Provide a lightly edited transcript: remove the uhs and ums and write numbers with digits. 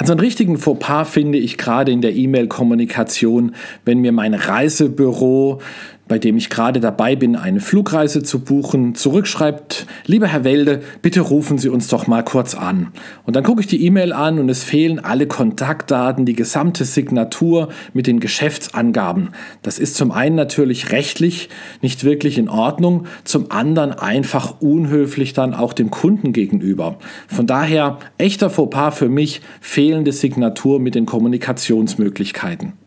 Also einen richtigen Fauxpas finde ich gerade in der E-Mail-Kommunikation, wenn mir mein Reisebüro, bei dem ich gerade dabei bin, eine Flugreise zu buchen, zurückschreibt: Lieber Herr Welde, bitte rufen Sie uns doch mal kurz an. Und dann gucke ich die E-Mail an und es fehlen alle Kontaktdaten, die gesamte Signatur mit den Geschäftsangaben. Das ist zum einen natürlich rechtlich nicht wirklich in Ordnung, zum anderen einfach unhöflich dann auch dem Kunden gegenüber. Von daher echter Fauxpas für mich, fehlende Signatur mit den Kommunikationsmöglichkeiten.